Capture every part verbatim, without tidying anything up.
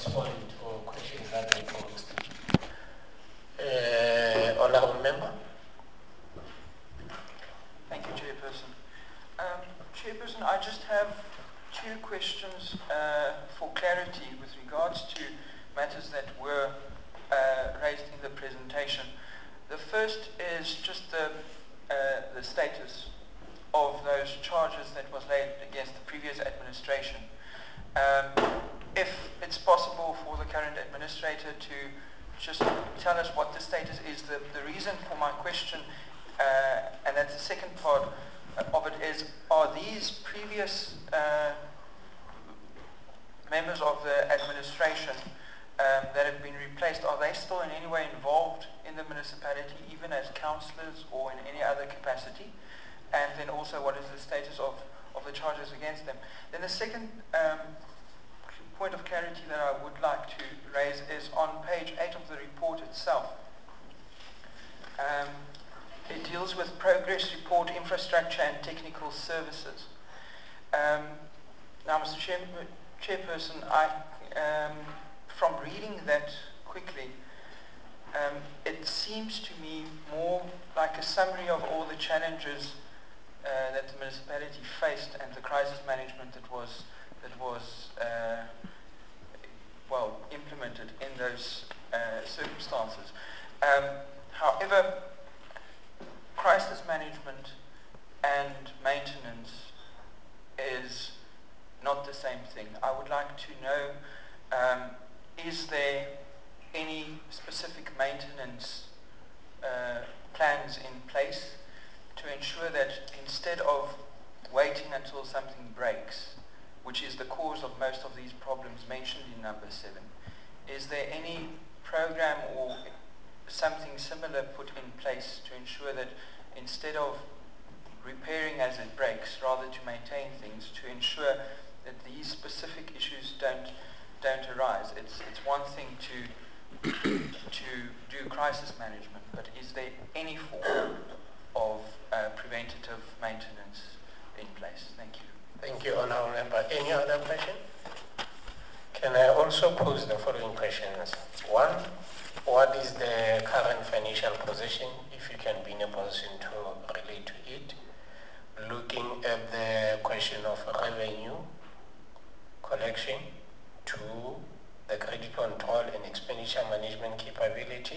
respond to questions that they posed. Uh, Honourable Member. Thank you, Chairperson. Um, Chairperson, I just have two questions uh, for clarity with regards to matters that were uh, raised in the presentation. The first is just the, uh, the status of those charges that was laid against the previous administration. Um, if it's possible for the current administrator to just tell us what the status is. The, the reason for my question, uh, and that's the second part of it, is are these previous uh, members of the administration um, that have been replaced, are they still in any way involved in the municipality, even as councillors or in any other capacity? And then also, what is the status of, of the charges against them? Then the second um, point of clarity that I would like to raise is on page eight of the report itself. Um, it deals with progress report, infrastructure and technical services. Um, now, Mister Chair, Chairperson, I, um, from reading that quickly, um, it seems to me more like a summary of all the challenges uh, that the municipality faced and the crisis management that was that was uh, well implemented in those uh, circumstances. Um, however, crisis management and maintenance is not the same thing. I would like to know, um, is there any specific maintenance uh, plans in place to ensure that instead of waiting until something breaks, which is the cause of most of these problems mentioned in number seven, is there any program or something similar put in place to ensure that instead of repairing as it breaks, rather to maintain things, to ensure that these specific issues don't don't arise? It's it's one thing to to do crisis management, but is there any form of uh, preventative maintenance in place? Thank you. Thank you, Honourable Member. Any other question? Can I also pose the following questions? One, what is the current financial position, if you can be in a position to relate to it? Looking at the question of revenue collection, two, the credit control and expenditure management capability,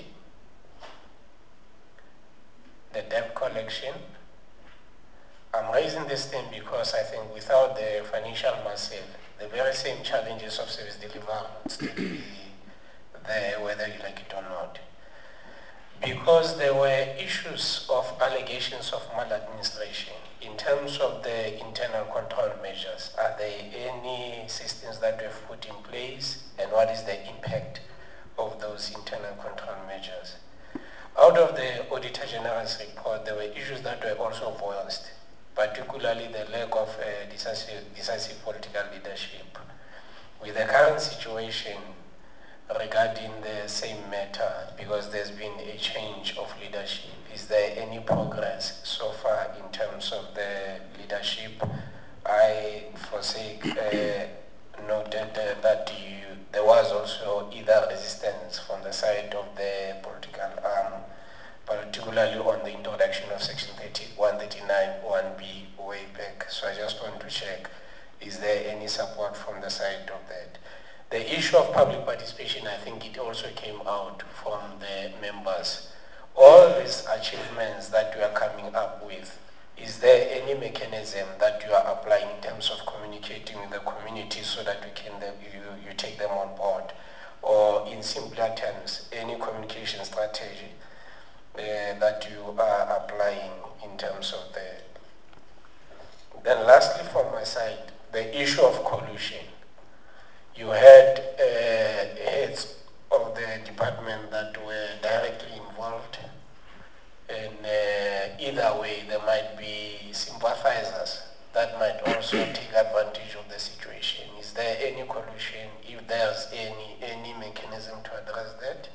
the debt collection. I'm raising this thing because I think without the financial muscle, the very same challenges of service delivery will still be there, whether you like it or not. Because there were issues of allegations of maladministration in terms of the internal control measures. Are there any systems that were put in place, and what is the impact of those internal control measures? Out of the Auditor General's report, there were issues that were also voiced, particularly the lack of uh, decisive, decisive political leadership. With the current situation regarding the same matter, because there's been a change of leadership, is there any progress so far in terms of the leadership? I forsake uh, noted uh, that you, there was also either resistance from the side of the political arm, particularly on the introduction of Section one thirty-nine one B way back. So I just want to check, is there any support from the side of that? The issue of public participation, I think it also came out from the members. All these achievements that we are coming up with, is there any mechanism that you are applying in terms of communicating with the community so that we can you, you take them on board? Or in simpler terms, any communication strategy uh, that you are applying in terms of the... Then lastly from my side, the issue of collusion. You had uh, heads of the department that were directly involved, and uh, either way there might be sympathizers that might also take advantage of the situation. Is there any collusion? If there's any any mechanism to address that?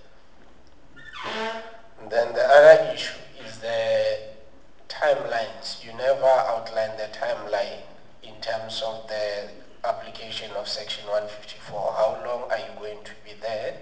And then the other issue is the timelines. You never outline the timeline in terms of the application of Section one fifty-four. How long are you going going to be there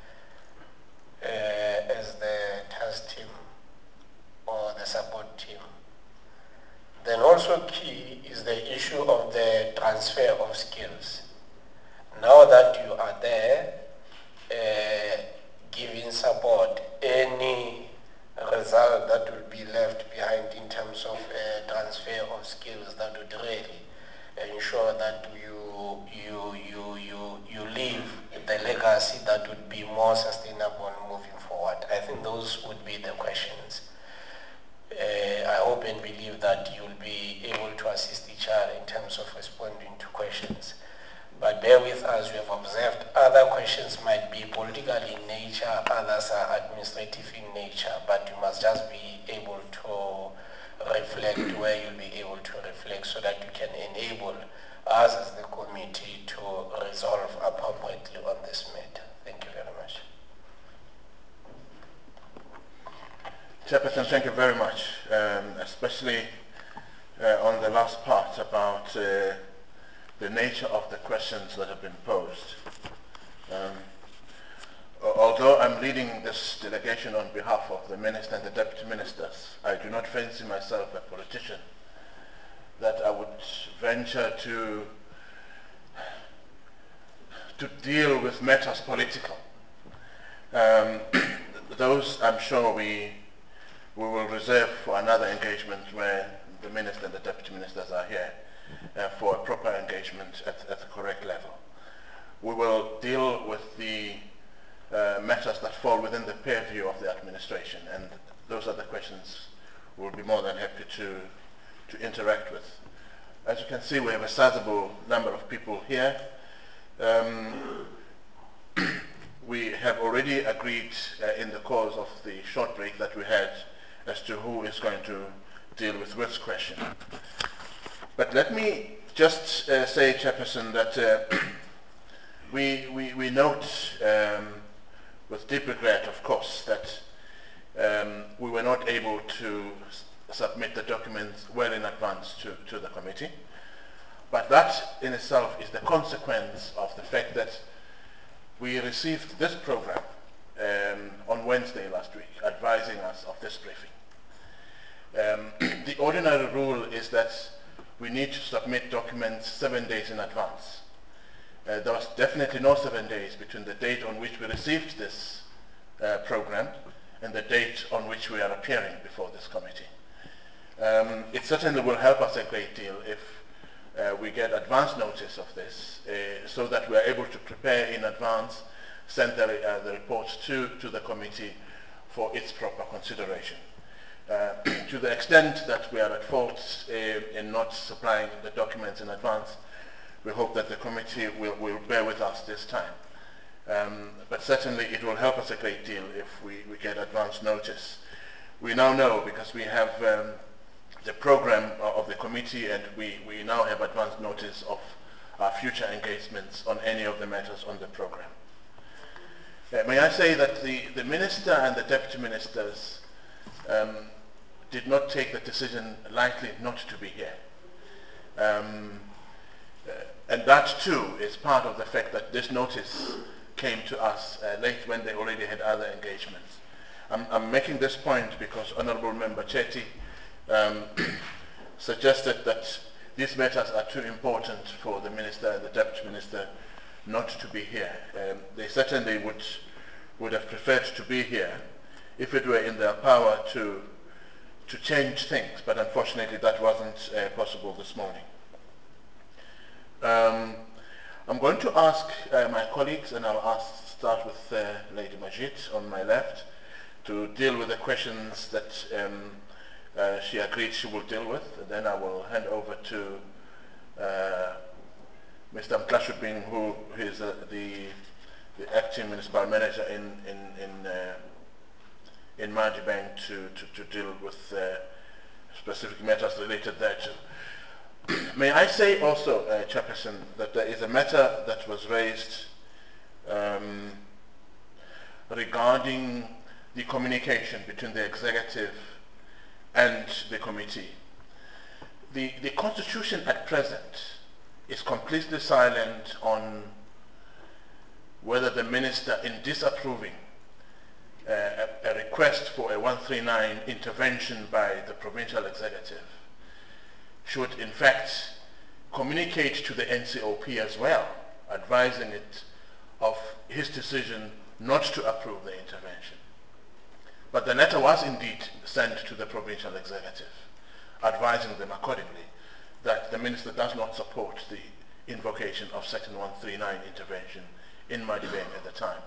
uh, as the task team or the support team. Then also key is the issue of the transfer of skills. Now that you are there, uh, giving support, any result that will be left behind in terms of uh, transfer of skills, that would really ensure that you you you you you leave the legacy that would be more sustainable moving forward. I think those would be the questions. Uh, I hope and believe that you'll be able to assist each other in terms of responding to questions. But bear with us, we have observed other questions might be political in nature, others are administrative in nature, but you must just be able to reflect where you'll be able to reflect so that you can enable us as the committee to resolve appropriately on this matter. Thank you very much. Chairperson, thank you very much, um, especially uh, on the last part about uh, the nature of the questions that have been posed. Um, although I'm leading this delegation on behalf of the Minister and the Deputy Ministers, I do not fancy myself a politician that I would venture to, to deal with matters political. Um, those, I'm sure, we we will reserve for another engagement where the Minister and the Deputy Ministers are here uh, for a proper engagement at, at the correct level. We will deal with the uh, matters that fall within the purview of the administration, and those are the questions we'll be more than happy to, to interact with. As you can see, we have a sizable number of people here. Um, we have already agreed uh, in the course of the short break that we had as to who is going to deal with which question. But let me just uh, say, Chairperson, that uh, we, we, we note um, with deep regret, of course, that um, we were not able to submit the documents well in advance to, to the committee. But that in itself is the consequence of the fact that we received this program um, on Wednesday last week, advising us of this briefing. Um, the ordinary rule is that we need to submit documents seven days in advance. Uh, there was definitely no seven days between the date on which we received this uh, program and the date on which we are appearing before this committee. Um, it certainly will help us a great deal if uh, we get advance notice of this uh, so that we are able to prepare in advance, send the, uh, the reports to, to the committee for its proper consideration. Uh, to the extent that we are at fault uh, in not supplying the documents in advance, we hope that the committee will, will bear with us this time. Um, but certainly it will help us a great deal if we, we get advance notice. We now know, because we have um, the program of the committee, and we, we now have advance notice of our future engagements on any of the matters on the program. Uh, may I say that the, the Minister and the Deputy Ministers um, did not take the decision lightly not to be here. Um, uh, and that too is part of the fact that this notice came to us uh, late when they already had other engagements. I'm, I'm making this point because Honorable Member Chetty um, suggested that these matters are too important for the Minister and the Deputy Minister not to be here. Um, they certainly would, would have preferred to be here if it were in their power to to change things, but unfortunately that wasn't uh, possible this morning. Um, I'm going to ask uh, my colleagues, and I'll ask, start with uh, Lady Majid on my left, to deal with the questions that um, uh, she agreed she will deal with, and then I will hand over to uh, Mister Mklashubing, who is uh, the, the acting municipal manager in, in, in uh, in Magibeng to, to, to deal with uh, specific matters related thereto. May I say also, uh, Chairperson, that there is a matter that was raised um, regarding the communication between the executive and the committee. The, the Constitution at present is completely silent on whether the the minister, in disapproving uh, a, a request for a one three nine intervention by the provincial executive, should in fact communicate to the N C O P as well, advising it of his decision not to approve the intervention. But the letter was indeed sent to the provincial executive, advising them accordingly that the minister does not support the invocation of Section one three nine intervention in Madibeng at the time.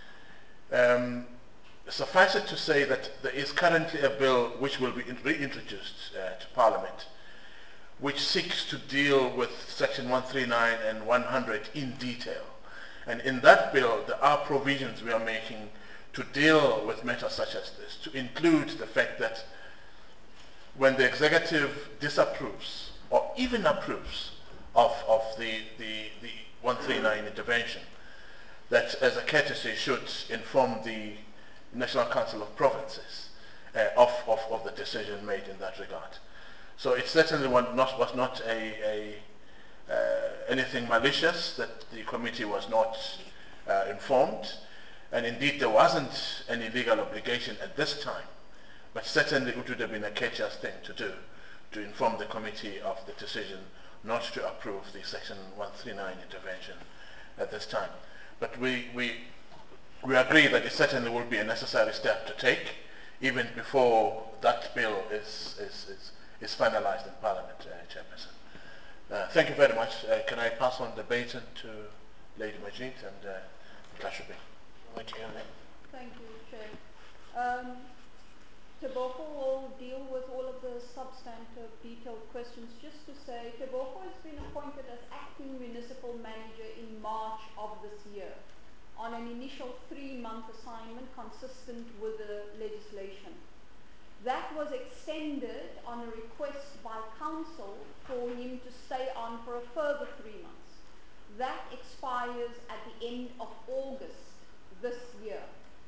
Um, suffice it to say that there is currently a bill which will be reintroduced uh, to Parliament, which seeks to deal with Section one three nine and one hundred in detail. And in that bill, there are provisions we are making to deal with matters such as this, to include the fact that when the executive disapproves or even approves of, of the, the, the one three nine intervention, that as a courtesy should inform the National Council of Provinces uh, of, of, of the decision made in that regard. So it certainly was not, was not a, a, uh, anything malicious that the committee was not uh, informed, and indeed there wasn't any legal obligation at this time, but certainly it would have been a courteous thing to do, to inform the committee of the decision not to approve the Section one three nine intervention at this time. But we, we, we agree that it certainly will be a necessary step to take, even before that bill is, is, is, is finalized in Parliament, uh, Chairperson. Uh, thank you very much. Uh, can I pass on the baton to Lady Majid and uh, Kashubi? What do you mean? Thank you, Chair. Um, Tebogo will deal with all of the substantive detailed questions. Just to say, Tebogo has been appointed as acting municipal manager in March of this year on an initial three-month assignment consistent with the legislation. That was extended on a request by council for him to stay on for a further three months. That expires at the end of August this year.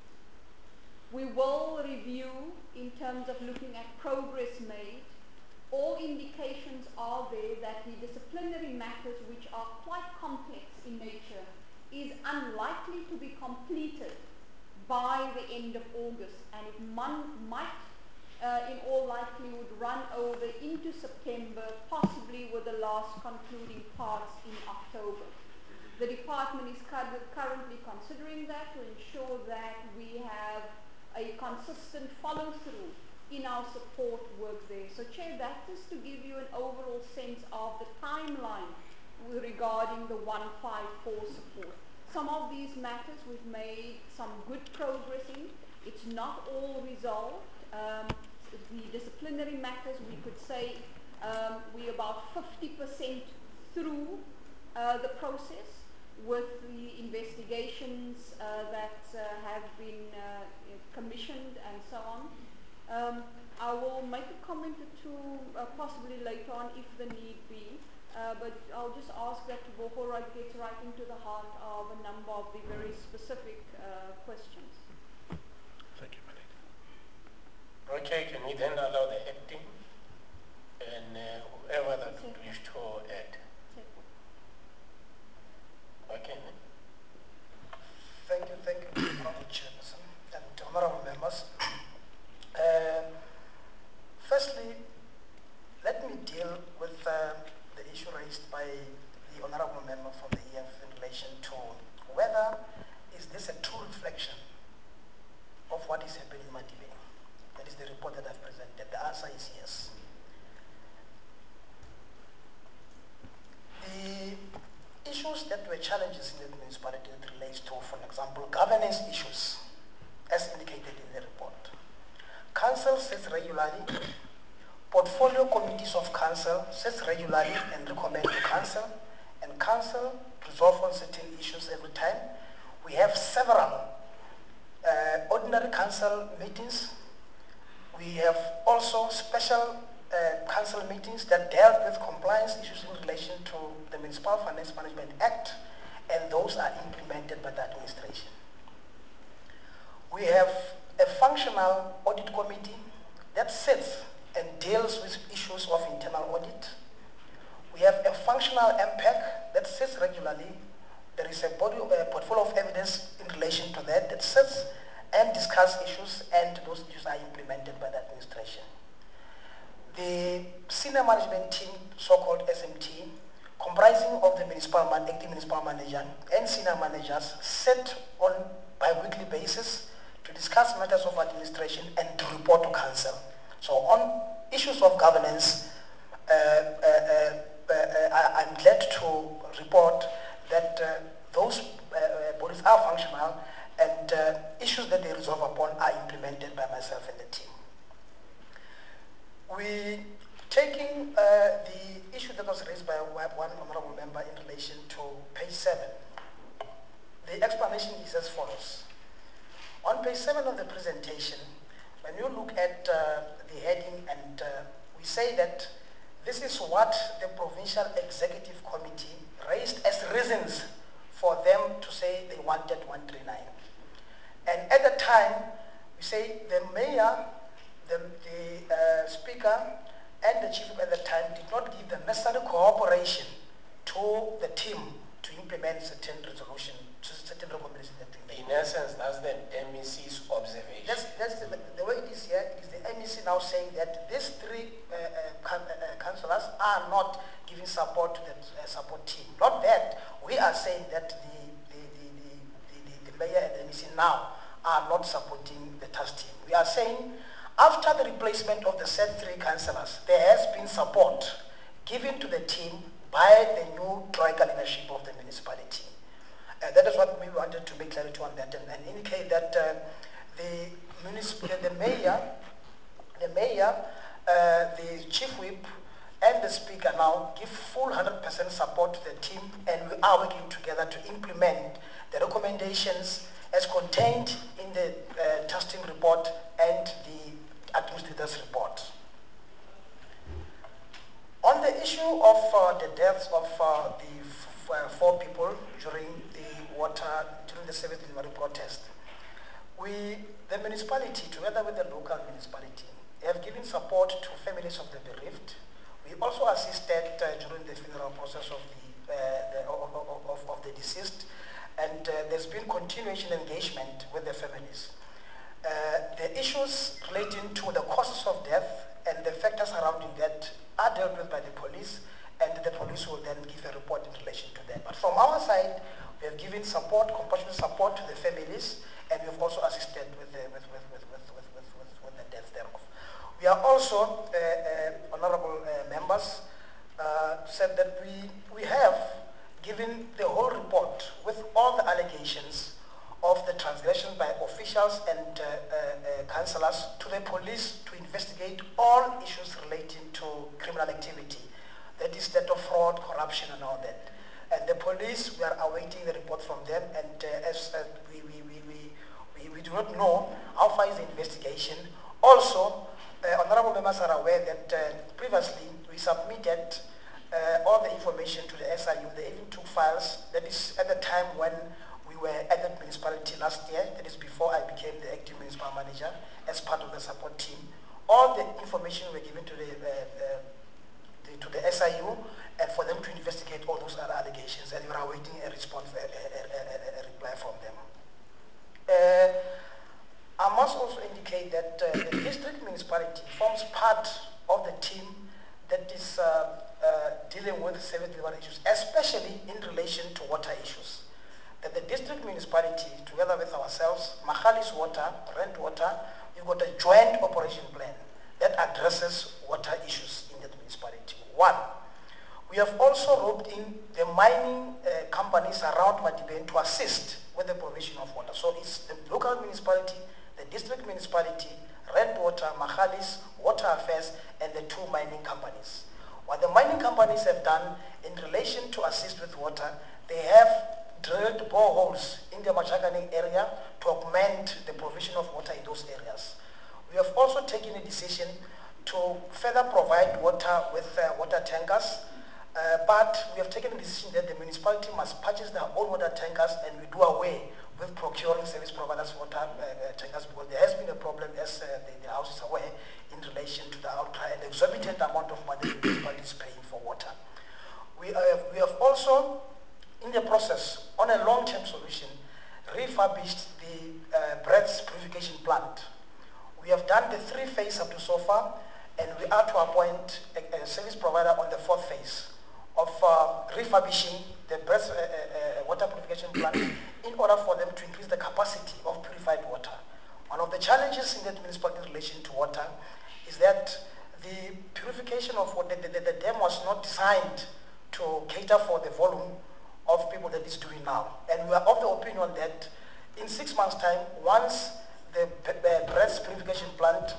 We will review in terms of looking at progress made. All indications are there that the disciplinary matters, which are quite complex in nature, is unlikely to be completed by the end of August, and it might uh, in all likelihood run over into September, possibly with the last concluding parts in October. The department is currently considering that to ensure that we have a consistent follow-through in our support work there. So, Chair, that is to give you an overall sense of the timeline regarding the one five four support. Some of these matters we've made some good progress in. It's not all resolved. Um, the disciplinary matters, we could say um, we're about fifty percent through uh, the process with the investigations uh, that uh, have been uh, commissioned and so on. Um, I will make a comment or two uh, possibly later on if the need be, uh, but I'll just ask that Tebogo right gets right into the heart of a number of the very specific uh, questions. Thank you, Malika. Okay, can we then allow the acting and uh, whoever that would wish to add? Okay. Thank you, thank you, Honorable Chairperson and honorable members. Uh, firstly, let me deal with uh, the issue raised by the honorable member from the E F in relation to whether is this a true reflection of what is happening in Madibeng. That is the report that I've presented. The answer is yes. The issues that were challenges in the municipality that relates to, for example, governance issues, as indicated in the report. Council sits regularly, portfolio committees of council sits regularly and recommend to council, and council resolve on certain issues every time. We have several uh, ordinary council meetings. We have also special Uh, council meetings that dealt with compliance issues in relation to the Municipal Finance Management Act, and those are implemented by the administration. We have a functional audit committee that sits and deals with issues of internal audit. We have a functional M P E C that sits regularly. There is a body, uh, portfolio of evidence in relation to that that sets and discuss issues, and those issues are implemented by the administration. The senior management team, so-called S M T, comprising of the municipal man, acting municipal manager and senior managers, set on bi-weekly basis to discuss matters of administration and to report to council. So on issues of governance, uh, uh, uh, uh, I, I'm glad to report that uh, those uh, bodies are functional, and uh, issues that they resolve upon are implemented by myself and the team. We taking uh, the issue that was raised by one honorable member in relation to page seven. The explanation is as follows. On page seven of the presentation, when you look at uh, the heading, and uh, we say that this is what the Provincial Executive Committee raised as reasons for them to say they wanted one thirty-nine. And at the time, we say the mayor, the, the uh, speaker, and the chief at the time did not give the necessary cooperation to the team to implement certain resolution, certain recommendations that we made. In essence, that's the M E C's observation. That's, that's the, the way it is here. It is the M E C now saying that these three uh, uh, uh, councillors are not giving support to the uh, support team. Not that. We are saying that the, the, the, the, the, the mayor and the M E C now are not supporting the task team. We are saying after the replacement of the said three councillors, there has been support given to the team by the new Troika leadership of the municipality. Uh, that is what we wanted to make clarity on that, and, and indicate that uh, the, municip- the mayor, the mayor, uh, the chief whip, and the speaker now give full one hundred percent support to the team, and we are working together to implement the recommendations as contained in the uh, testing report and the administrator's report. On the issue of uh, the deaths of uh, the f uh, four people during the water, during the service delivery protest, we, the municipality, together with the local municipality, have given support to families of the bereaved. We also assisted uh, during the funeral process of the, uh, the of, of, of the deceased, and uh, there's been continuation engagement with the families. Uh, the issues relating to the causes of death and the factors surrounding that are dealt with by the police, and the police will then give a report in relation to that. But from our side, we have given support, compassionate support to the families, and we have also assisted with the, with, with, with, with, with, with, with, with the death thereof. We are also, uh, uh, honorable uh, members, uh, said that we, we have given the whole report with all the allegations of the transgression by officials and uh, uh, uh, councillors to the police to investigate all issues relating to criminal activity. That is that of fraud, corruption, and all that. And the police, we are awaiting the report from them, and uh, as uh, we, we, we, we, we, we do not know how far is the investigation. Also, uh, honorable members are aware that uh, previously we submitted uh, all the information to the S I U. They even took files. That is at the time when we were at that municipality last year. That is before I became the acting municipal manager as part of the support team. All the information were given to the, uh, uh, the to the S I U, and for them to investigate all those other allegations, and we are awaiting a response, a, a, a, a reply from them. Uh, I must also indicate that uh, the district municipality forms part of the team that is uh, uh, dealing with service delivery issues, especially in relation to water issues. That the district municipality, together with ourselves, Mahalis Water, Rent Water, we've got a joint operation plan that addresses water issues in that municipality. One, we have also roped in the mining uh, companies around Madibeng to assist with the provision of water. So it's the local municipality, the district municipality, Rent Water, Mahalis, Water Affairs, and the two mining companies. What the mining companies have done in relation to assist with water, they have drilled boreholes in the Machakane area to augment the provision of water in those areas. We have also taken a decision to further provide water with uh, water tankers, uh, but we have taken a decision that the municipality must purchase their own water tankers, and we do away with procuring service providers water uh, uh, tankers, because there has been a problem, as uh, the, the House is aware, in relation to the outcry and the exorbitant amount of money the municipality is paying for water. We, uh, we have also in the process, on a long-term solution, refurbished the uh, breaths purification plant. We have done the three phase up to so far, and we are to appoint a, a service provider on the fourth phase of uh, refurbishing the breath uh, uh, water purification plant in order for them to increase the capacity of purified water. One of the challenges in that municipality in relation to water is that the purification of water, the, the, the dam was not designed to cater for the volume of people that it's doing now. And we are of the opinion that in six months' time, once the uh, breast purification plant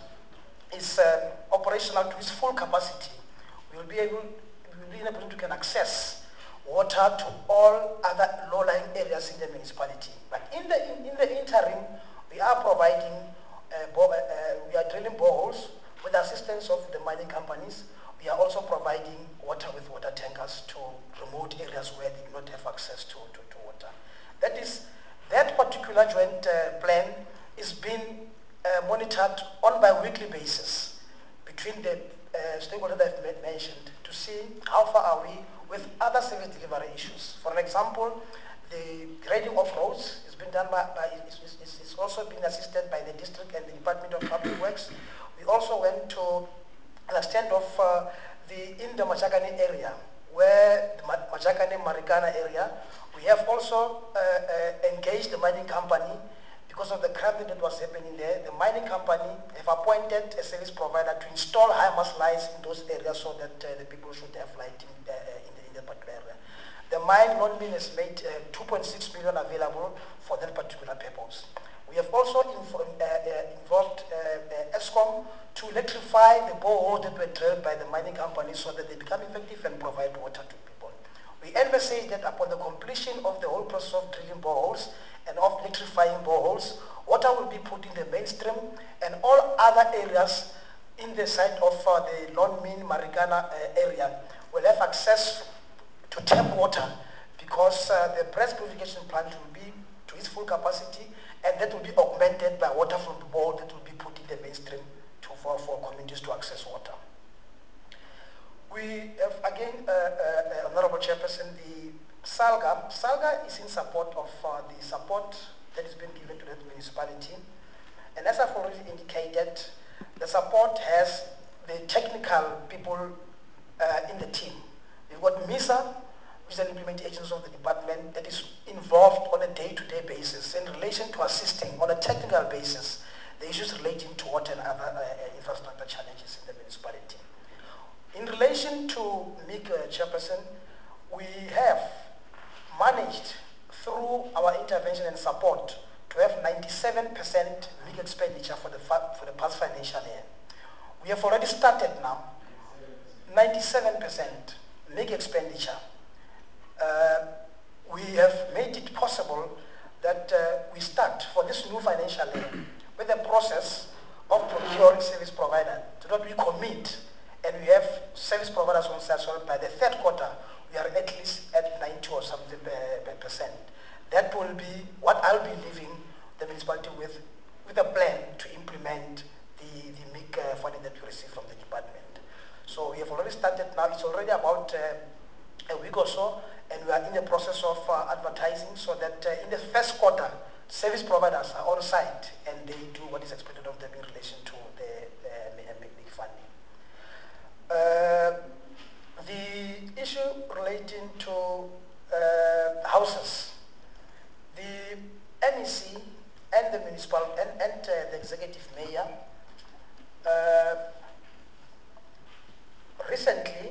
is uh, operational to its full capacity, we will be able, we will be in a position to can access water to all other low-lying areas in the municipality. But in the in, in the interim, we are providing, uh, bo uh, uh, we are drilling boreholes with the assistance of the mining companies. We are also providing water with water tankers to remote areas where they do not have access to, to, to water. That is, that particular joint uh, plan is being uh, monitored on by weekly basis between the uh, stakeholders that I've mentioned to see how far are we with other service delivery issues. For an example, the grading of roads has been done by, by it's, it's, it's also been assisted by the district and the Department of Public Works. We also went to an extent of uh, the in the Machakane area, where the Machakane Marikana area, we have also uh, uh, engaged the mining company because of the crime that was happening there. The mining company have appointed a service provider to install high mass lights in those areas so that uh, the people should have light in, uh, in, the, in the particular area. The mine loan mean has made uh, two point six million available for that particular purpose. We have also inv uh, uh, involved uh, uh, ESCOM to electrify the boreholes that were drilled by the mining companies so that they become effective and provide water to people. We envisage that upon the completion of the whole process of drilling boreholes and of electrifying boreholes, water will be put in the mainstream and all other areas in the side of uh, the Lone Min Marikana uh, area will have access to tap water because uh, the breast purification plant will be to its full capacity and that will be augmented by water from the borehole that will be put in the mainstream to, for, for communities to access water. We have again, uh, uh, Honorable Chairperson, the SALGA. SALGA is in support of uh, the support that has been given to that municipality. And as I've already indicated, the support has the technical people uh, in the team. We've got MISA, which is an implementing agency of the department that is involved on a day-to-day basis in relation to assisting on a technical basis the issues relating to water and other uh, infrastructure challenges in the municipality. In relation to M I C, uh, Chairperson, we have managed through our intervention and support to have ninety-seven percent M I C expenditure for the, for the past financial year. We have already started now, ninety-seven percent M I C expenditure. Uh, we have made it possible that uh, we start for this new financial year with the process of procuring service provider so that we commit and we have service providers on site so by the third quarter we are at least at ninety or something percent. That will be what I'll be leaving the municipality with, with a plan to implement the, the M I C uh, funding that we receive from the department. So we have already started now. It's already about uh, a week or so, and we are in the process of uh, advertising so that uh, in the first quarter, service providers are on site and they do what is expected of them in relation to the uh, M I C funding. Uh, the issue relating to uh, houses, the M E C and the municipal and, and uh, the executive mayor uh, recently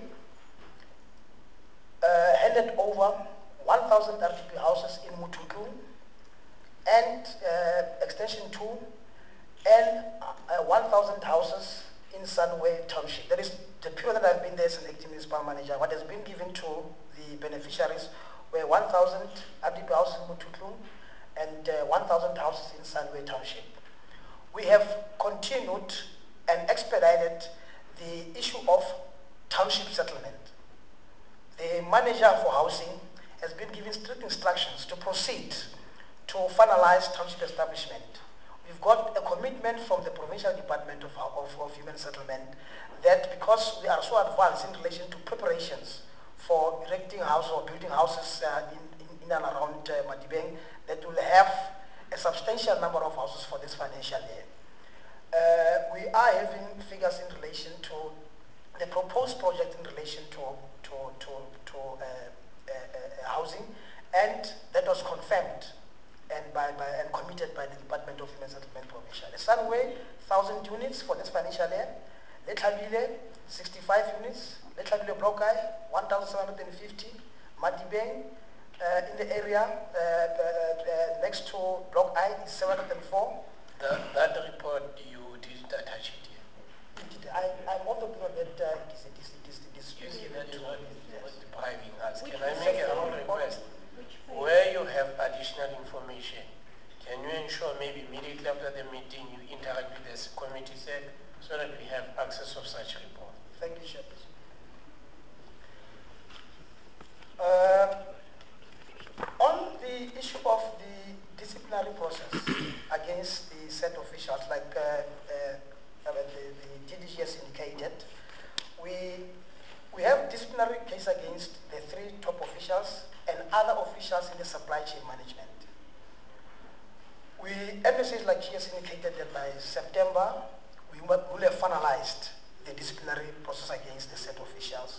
uh, handed over one thousand R D P houses in Mututu and uh, extension two and uh, one thousand houses in Sunway Township. That is the period that I've been there as an acting municipal manager. What has been given to the beneficiaries were one thousand R D P houses in Mututu and uh, one thousand houses in Sunway Township. We have continued and expedited the issue of township settlement. The manager for housing has been given strict instructions to proceed to finalize township establishment. We've got a commitment from the Provincial Department of, of, of Human Settlement that because we are so advanced in relation to preparations for erecting houses or building houses uh, in, in in and around uh, Madibeng that will have a substantial number of houses for this financial year. Uh, we are having figures in relation to the proposed project in relation to, to, to, to uh, uh, uh, housing, and that was confirmed and, by, by, and committed by the Department of Human Settlement Provincial. Sunway, one thousand units for this financial year. Letlhabile, sixty-five units. Letlhabile Block I, one thousand seven hundred fifty. Madibeng, uh, in the area uh, uh, uh, next to Block I is seven hundred four. That, that report, you didn't attach it here. I, I'm of the opinion that uh, it is, it is, it is, it is You see, that is what is what depriving us. Which Can I phase? make a humble request? Which phase? Where you have additional information, can you ensure maybe immediately after the meeting you interact with this committee sec so that we have access of such report? Thank you, Shepherd. Uh, on the issue of the disciplinary process against the set officials, like uh, uh, uh, the, the T D G has indicated, we, we have disciplinary case against the three top officials and other officials in the supply chain management. We emphasize, like she has indicated, that by September, we will have finalized the disciplinary process against the set officials.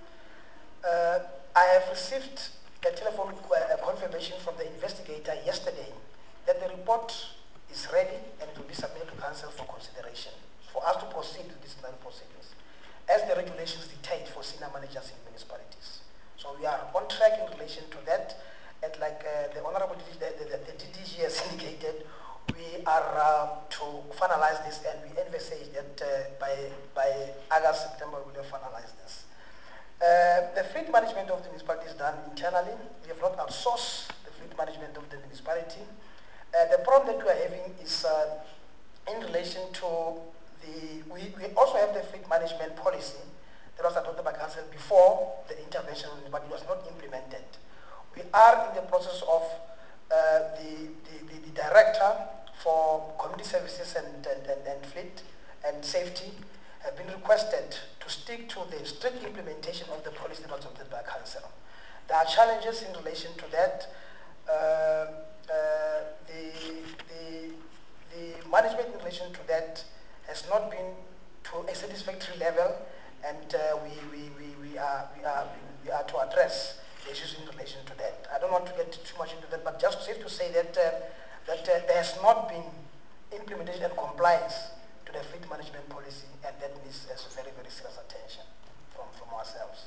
Uh, I have received a telephone uh, confirmation from the investigator yesterday that the report is ready and it will be submitted to council for consideration for us to proceed with disciplinary proceedings as the regulations dictate for senior managers in municipalities. So we are on track in relation to that, and like uh, the Honorable the, the, the D D G has indicated, we are uh, to finalize this, and we envisage that uh, by, by August, September, we will finalize this. Uh, the fleet management of the municipality is done internally. We have not outsourced the fleet management of the municipality. Uh, the problem that we are having is uh, in relation to the, we, we also have the fleet management policy that was adopted by council before the intervention, but it was not implemented. We are in the process of uh, the, the, the, the director for community services and, and, and, and fleet and safety have been requested to stick to the strict implementation of the policy that was adopted by council. There are challenges in relation to that. Uh, uh, the, the, the management in relation to that has not been to a satisfactory level, and uh, we, we, we, we, are, we, are, we are to address the issues in relation to that. I don't want to get too much into that, but just safe to say that, uh, that uh, there has not been implementation and compliance to the fleet management policy, and that needs uh, very, very serious attention from, from ourselves.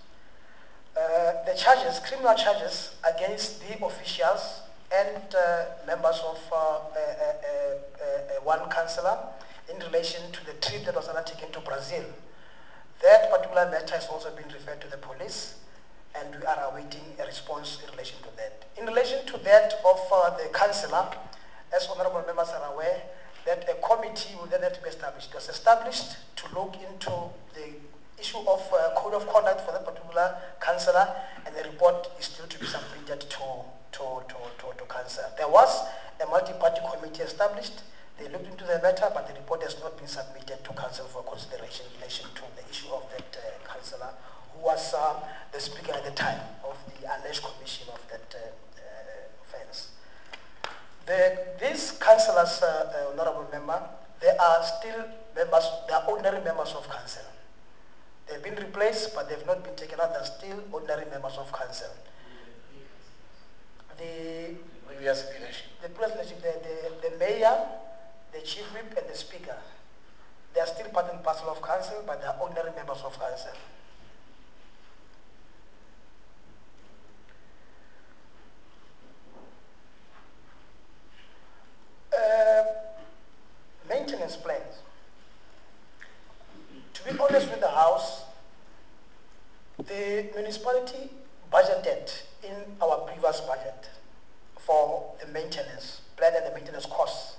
Uh, the charges, criminal charges against the officials and uh, members of uh, uh, uh, uh, uh, one councillor in relation to the trip that was undertaken to Brazil. That particular matter has also been referred to the police, and we are awaiting a response in relation to that. In relation to that of uh, the councillor, as honorable members are aware, that a committee will then have to be established. It was established to look into the issue of uh, code of conduct for that particular councillor, and the report is still to be submitted to, to, to, to, to council. There was a multi-party committee established. They looked into the matter, but the report has not been submitted to council for consideration in relation to the issue of that uh, councillor, who was uh, the speaker at the time of the alleged commission of that uh, uh, offence. The, these councillors, uh, uh, honourable member, they are still members, they are ordinary members of council. They've been replaced, but they've not been taken out. They're still ordinary members of council. The Previous leadership. the previous leadership, the, the, the mayor, the chief whip, and the speaker, they are still part and parcel of council, but they are ordinary members of council. Uh, maintenance plans. To be honest with the House, the municipality budgeted in our previous budget for the maintenance plan and the maintenance costs.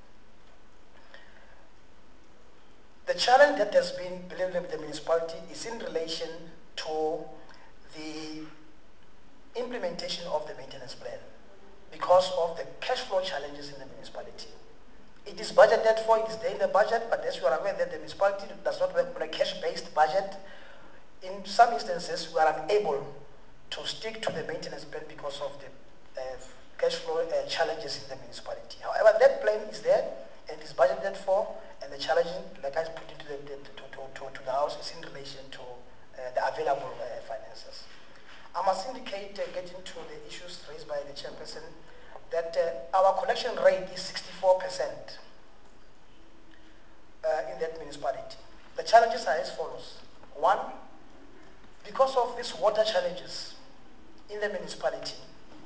The challenge that has been believed with the municipality is in relation to the implementation of the maintenance plan because of the cash flow challenges in the municipality. It is budgeted for, it is there in the budget, but as you are aware that the municipality does not work on a cash-based budget. In some instances, we are unable to stick to the maintenance plan because of the uh, cash flow uh, challenges in the municipality. However, that plan is there and is budgeted for, and the challenge, like I put into the, the, to, to, to, to the House, is in relation to uh, the available uh, finances. I must indicate, uh, getting to the issues raised by the chairperson, that uh, our collection rate is sixty-four percent uh, in that municipality. The challenges are as follows. One, because of these water challenges in the municipality,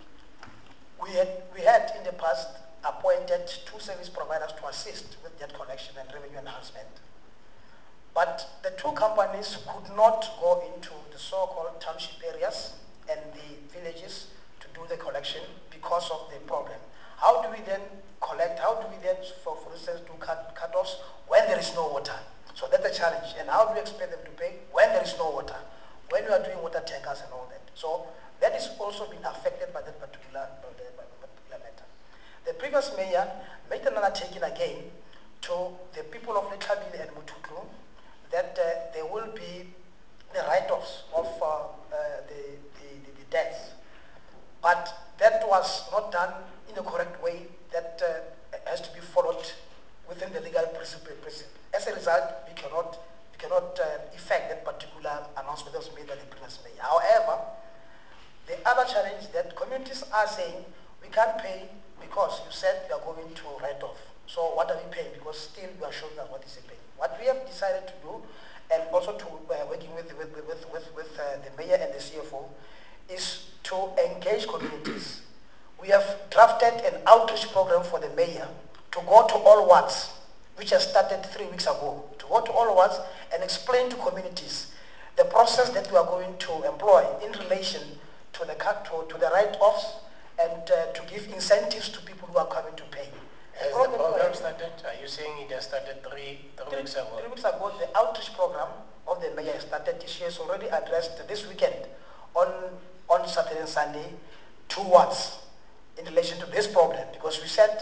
we had, we had in the past appointed two service providers to assist with debt collection and revenue enhancement. But the two companies could not go into the so-called township areas and the villages to do the collection because of the problem. How do we then collect? How do we then, for, for instance, do cut, cut-offs when there is no water? So that's a challenge. And how do we expect them to pay when there is no water? When we are doing water tankers and all that. So that is also been affected by that particular, by the, by the particular matter. The previous mayor made an undertaking again to the people of Lekhabile and Mututlu that uh, there will be the write-offs of uh, uh, the, the, the, the debts. But that was not done in the correct way. That uh, has to be followed within the legal principle. As a result, we cannot, we cannot uh, effect that particular announcement that was made by the previous mayor. However, the other challenge that communities are saying, we can't pay because you said you are going to write off. So what are we paying? Because still you are showing us what is paying. What we have decided to do, and also to uh, working with, with, with, with, with uh, the mayor and the C F O, is to engage communities. We have drafted an outreach program for the mayor to go to all wards, which has started three weeks ago, to go to all wards and explain to communities the process that we are going to employ in relation to the, to, to the write-offs and uh, to give incentives to people who are coming to pay. Has the program started? Are you saying it has started three, three, three weeks ago? Three weeks ago, the outreach program of the mayor started. She has already addressed this weekend on, on Saturday and Sunday two wards in relation to this problem, because we said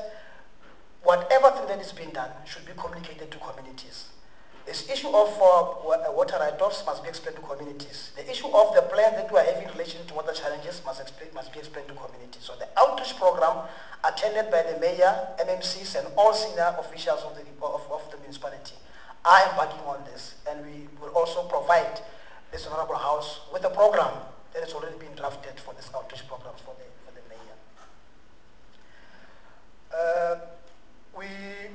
whatever thing that is being done should be communicated to communities. This issue of uh, water write-offs must be explained to communities. The issue of the plan that we are having in relation to water challenges must, explain, must be explained to communities. So the outreach program, attended by the mayor, M M Cs, and all senior officials of the, of, of the municipality, are embarking on this. And we will also provide this Honorable House with a program that has already been drafted for this outreach program for the, for the mayor. Uh, we,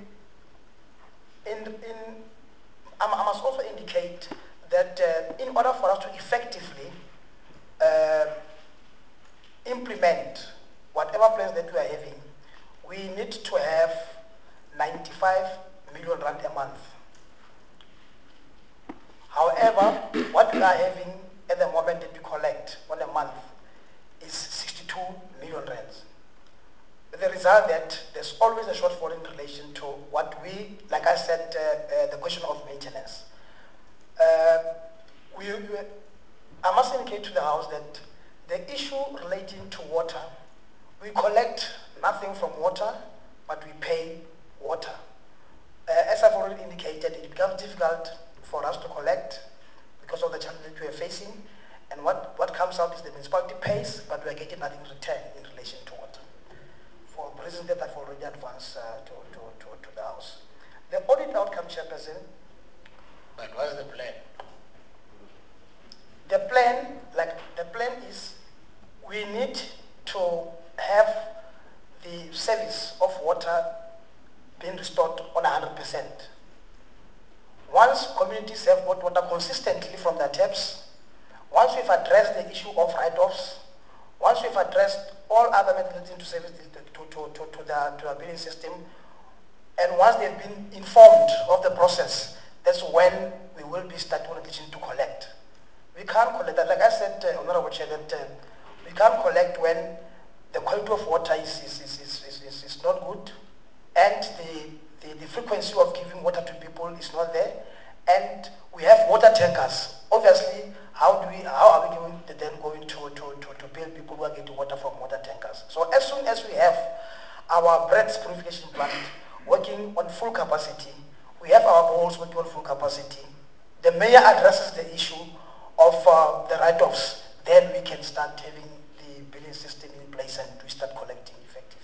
in, in I must also indicate that uh, in order for us to effectively uh, implement whatever plans that we are having, we need to have ninety-five million rand a month. However, what we are having at the moment that we collect on a month is sixty-two million rands. With the result that there's always a shortfall in relation to what we, like I said, uh, uh, the question of maintenance. Uh, we, we, I must indicate to the House that the issue relating to water, we collect nothing from water, but we pay water. Uh, as I've already indicated, it becomes difficult for us to collect because of the challenges that we are facing, and what, what comes out is the municipality pays, but we are getting nothing in return in relation to water. For reasons that I've already advanced uh, to, to, to, to the House. The audit outcome, Chairperson. But what's the plan? The plan, like the plan is, we need to have the service of water being restored on one hundred percent. Once communities have got water consistently from their taps, once we've addressed the issue of write-offs, once we've addressed all other methods into service to, to, to, to, the, to the billing system, and once they've been informed of the process, that's when we will be starting to collect. We can't collect that. Like I said, uh, Honorable Chair, that uh, we can't collect when the quality of water is, is, is, is, is, is not good, and the, the, the frequency of giving water to people is not there, and we have water tankers. Obviously, how do we, how are we going to then going to, to, to, to build people who are getting water from water tankers? So as soon as we have our breads purification plant working on full capacity, we have our bowls working on full capacity, the mayor addresses the issue of uh, the write-offs, then we can start having the billing payment system in place and we start collecting effectively.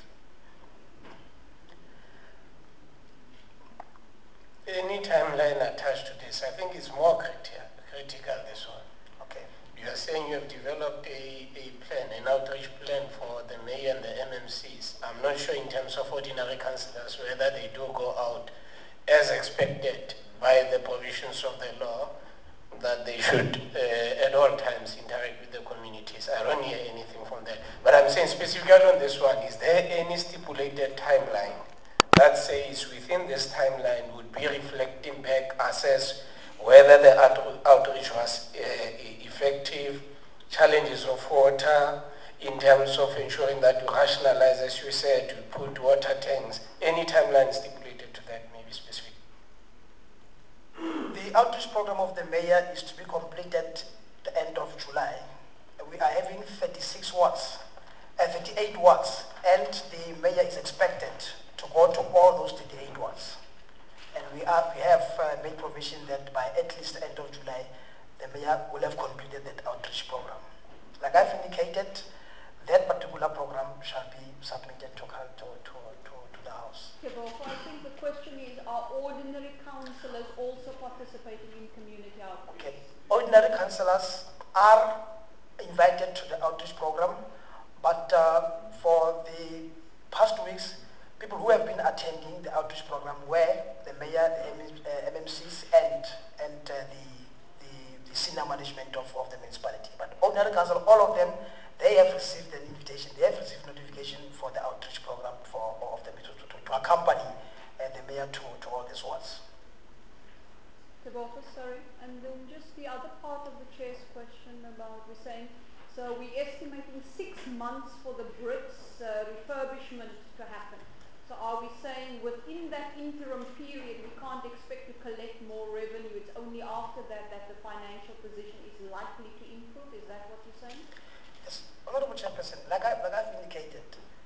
Any timeline attached to this, I think it's more critical, critical this one. Okay. You are saying you have developed a, a plan, an outreach plan for the mayor and the M M Cs. I'm not sure in terms of ordinary councillors whether they do go out as expected by the provisions of the law that they should uh, at all times interact with the communities. I don't hear anything from that. But I'm saying specifically on this one, is there any stipulated timeline that says within this timeline would be reflecting back, assess whether the out- outreach was uh, effective, challenges of water, in terms of ensuring that you rationalize, as you said, you put water tanks, any timeline stipulated to that, maybe specific? The outreach program of the mayor is to be completed the end of July. We are having thirty-six wards, uh, thirty-eight wards, and the mayor is expected to go to all those thirty-eight wards. And we, are, we have uh, made provision that by at least the end of July, the mayor will have completed that outreach program. Like I've indicated, that particular program shall be submitted to, to, to, to, to the House. Tebogo, I think the question is, are ordinary councillors also participating in community outreach? Okay. Ordinary councillors are invited to the outreach program, but uh, for the past weeks, people who have been attending the outreach program were the mayor, the M M Cs, and, and uh, the, the, the senior management of, of the municipality. But ordinary council, all of them, they have received an invitation, they have received notification for the outreach program for, of the to, to, to accompany uh, the mayor to, to all these wards. Tebogo, sorry. And then just the other part of the chair's question about, we're saying, so we're estimating six months for the bricks uh, refurbishment to happen. So are we saying within that interim period we can't expect to collect more revenue? It's only after that that the financial position is likely to improve? Is that what you're saying? Yes, Honorable Chairperson, like, I, like I've indicated,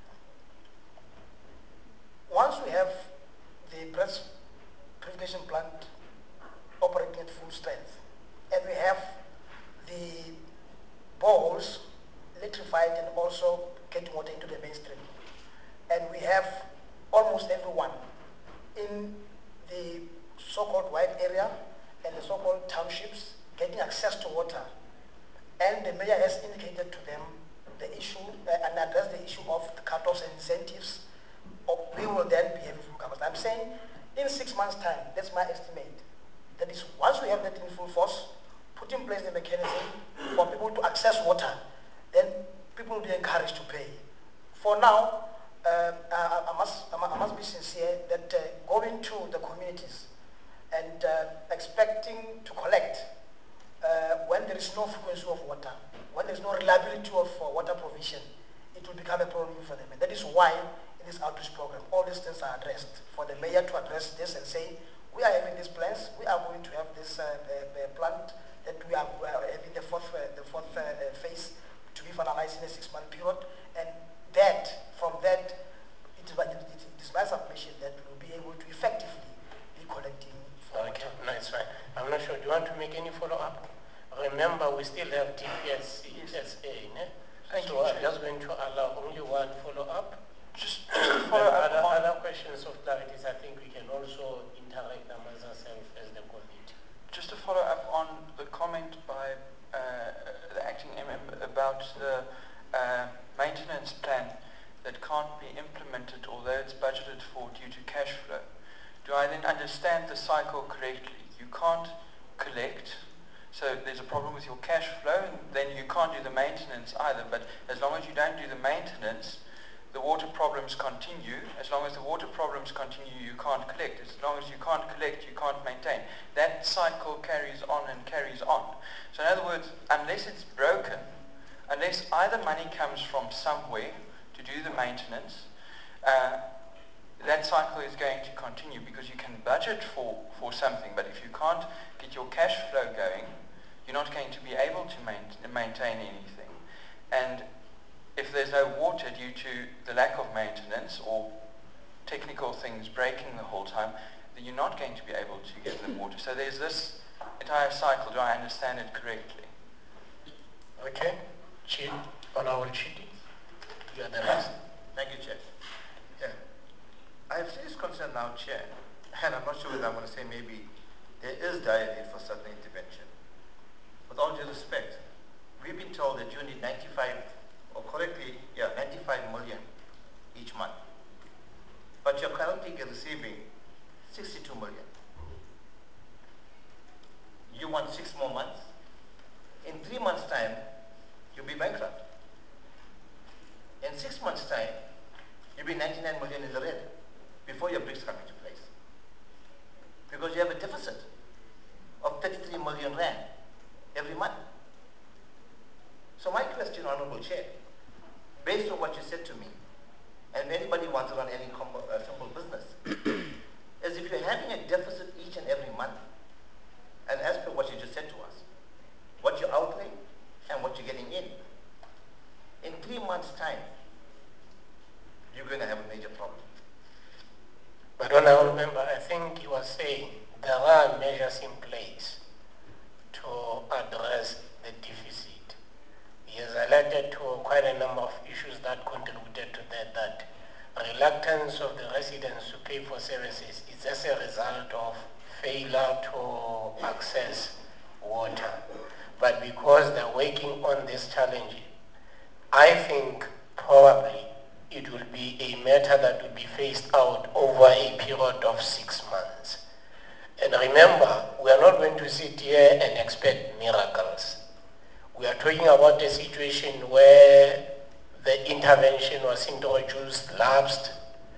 once we have the breast purification plant operating at full strength, and we have the boreholes electrified and also getting water into the mainstream, and we have almost everyone in the so-called white area and the so-called townships getting access to water, and the mayor has indicated to them the issue uh, and address the issue of the cut-offs and incentives, we will then be having full capacity. I'm saying in six months' time, that's my estimate. That is, once we have that in full force, put in place the mechanism for people to access water, then people will be encouraged to pay. For now, uh, I, I, must, I must be sincere that uh, going to the communities and uh, expecting to collect uh, when there is no frequency of water, when there is no reliability of uh, water provision, it will become a problem for them. And that is why in this outreach program, all these things are addressed. For the mayor to address this and say, we are having these plans, we are going to have this uh, uh, plant that we are, we are having the fourth, uh, the fourth uh, phase to be finalized in a six-month period, and that, from that, it is, it, it is my submission that we will be able to effectively be collecting for Okay, water. no, it's fine. I'm not sure. Do you want to make any follow-up? Remember, we still have D P S C S A, ne? Thank so you, I'm Chair. just going to allow only one follow-up. Just, just to follow up other, on... other questions of clarities, I think we can also interact amongst ourselves as the committee. Just to follow up on the comment by uh, the acting M M about the uh, maintenance plan that can't be implemented although it's budgeted for due to cash flow. Do I then understand the cycle correctly? You can't collect, so there's a problem with your cash flow, and then you can't do the maintenance either, but as long as you don't do the maintenance, the water problems continue. As long as the water problems continue, you can't collect. As long as you can't collect, you can't maintain. That cycle carries on and carries on. So in other words, unless it's broken, unless either money comes from somewhere to do the maintenance, uh, that cycle is going to continue, because you can budget for, for something, but if you can't get your cash flow going, you're not going to be able to main, maintain anything. And if there's no water due to the lack of maintenance or technical things breaking the whole time, then you're not going to be able to give them water. So there's this entire cycle. Do I understand it correctly? Okay. Chidi, Honorable Chidi. you are the last. Thank you, Chair. Yeah. I have serious concern now, Chair, and I'm not sure whether I'm going to say maybe there is dire need for certain intervention. With all due respect, we've been told that you need ninety-five, or correctly, yeah, ninety-five million each month. But you're currently receiving sixty-two million. You want six more months? In three months' time, you'll be bankrupt. In six months' time, you'll be ninety-nine million in the red before your bricks come into place. Because you have a deficit of thirty-three million rand every month. So my question, Honorable Chair, based on what you said to me, and if anybody wants to run any com- uh, simple business, is if you're having a deficit each and every month, and as per what you just said to us, what you're outlaying and what you're getting in, in three months' time, you're going to have a major problem. But when I remember, I think he was saying there are measures in place to address the deficit. He has alerted to quite a number of issues that contributed to that, that reluctance of the residents to pay for services is as a result of failure to access water. But because they're working on this challenge, I think probably it will be a matter that will be phased out over a period of six months. And remember, we are not going to sit here and expect miracles. We are talking about a situation where the intervention was introduced, lapsed,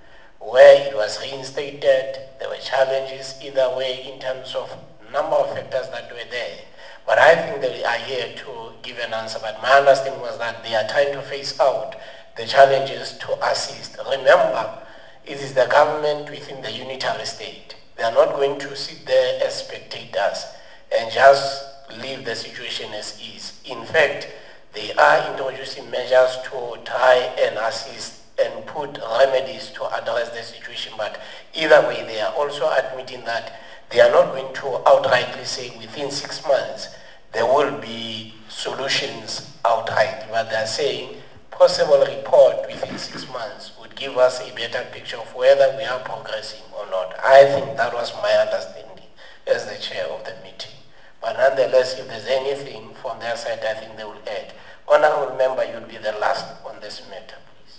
where it was reinstated. There were challenges either way in terms of number of factors that were there. But I think they are here to give an answer. But my understanding was that they are trying to phase out the challenges to assist. Remember, it is the government within the unitary state. They are not going to sit there as spectators and just leave the situation as is. In fact, they are introducing measures to try and assist and put remedies to address the situation. But either way, they are also admitting that they are not going to outrightly say within six months there will be solutions outright. But they are saying possible report within six months would give us a better picture of whether we are progressing or not. I think that was my understanding as the chair of the meeting. But nonetheless, if there's anything from their side, I think they will add. Honorable member, you'll be the last on this matter, please.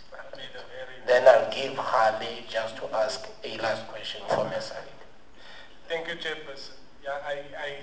Then I'll give Harley just to ask a last question from her side. Thank you, Chairperson. Yeah, I, I,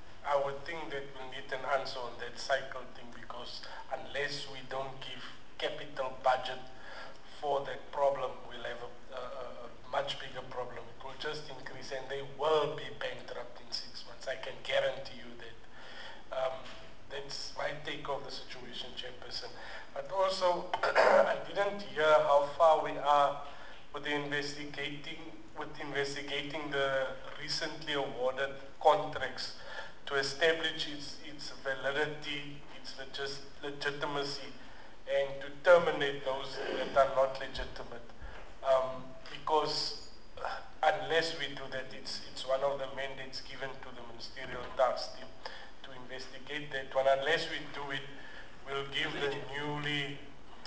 I would think that we need an answer on that cycle thing, because unless we don't give capital budget for that problem, we'll have a, a, a much bigger problem. It will just increase, and they will be bankrupt in six months. I can guarantee you that. Um, that's my take of the situation, Chairperson. But also, I didn't hear how far we are with the investigating, with investigating the recently awarded contracts to establish its, its validity, its legis legitimacy, and to terminate those that are not legitimate. Um, because unless we do that, it's, it's one of the mandates given to the ministerial task team to investigate that one. Unless we do it, we'll give the newly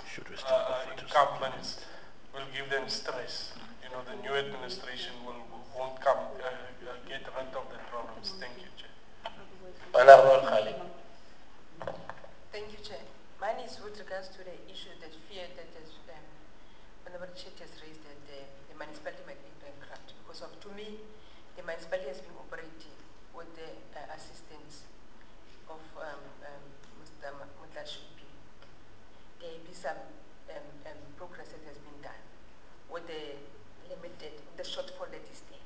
uh, incumbents, we'll give them stress. You know, the new administration will, won't come uh, uh, get rid of the problems. Thank you, Chair. Honorable Khali. Thank you, Chair. Mine is with regards to the issue, that fear that has, um, Honorable Chet has raised, that the, the municipality might be bankrupt. Because of, to me, the municipality has been operating with the uh, assistance of um, um, Mister Mutlashupi. There be some um, um, progress that has been done with the limited, the shortfall that is there.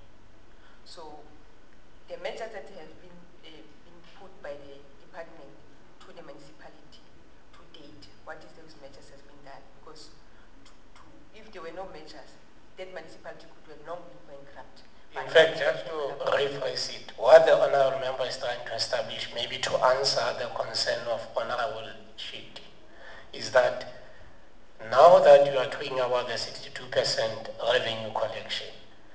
So the measures that have been, uh, been put by the department to the municipality to date, what is those measures has been done? Because to, to, if there were no measures, that municipality could have long been bankrupt. In fact, just to rephrase it, what the honorable member is trying to establish, maybe to answer the concern of Honorable Chiti, is that now that you are talking about the sixty-two percent revenue collection,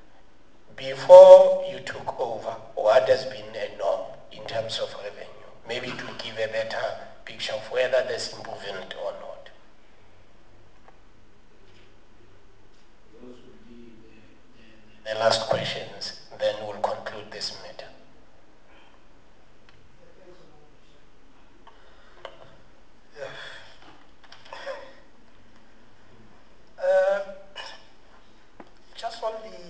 before you took over, what has been a norm in terms of revenue? Maybe to give a better picture of whether there's improvement or not. the last questions, then we'll conclude this matter. Uh, just on the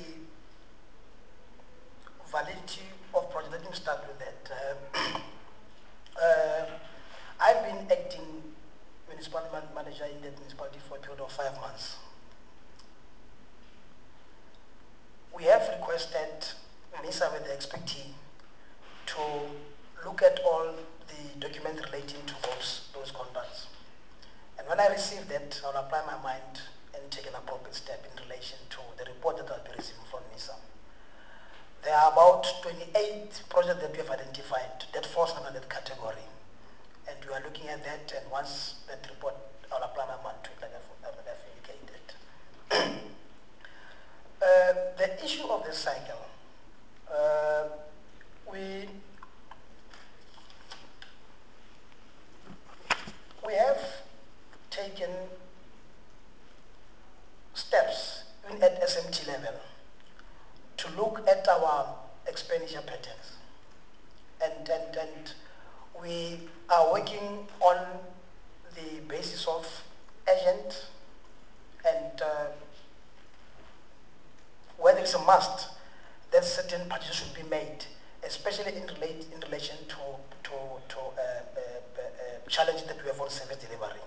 validity of project, let me start with that. Uh, uh, I've been acting municipal manager in that municipality for a period of five months. We have requested NISA with the expertise to look at all the documents relating to those, those contracts. And when I receive that, I'll apply my mind and take an appropriate step in relation to the report that I'll be receiving from NISA. There are about twenty-eight projects that we have identified that falls under that category. And we are looking at that, and once that report, I'll apply my mind to it, like I've, like I've indicated. uh, the issue of this cycle, uh, we, we have taken steps even at S M T level to look at our expenditure patterns. And, and, and we are working on the basis of agent and uh, where there is a must that certain purchases should be made, especially in, relate, in relation to, to, to uh, uh, uh, challenges that we have on service delivery.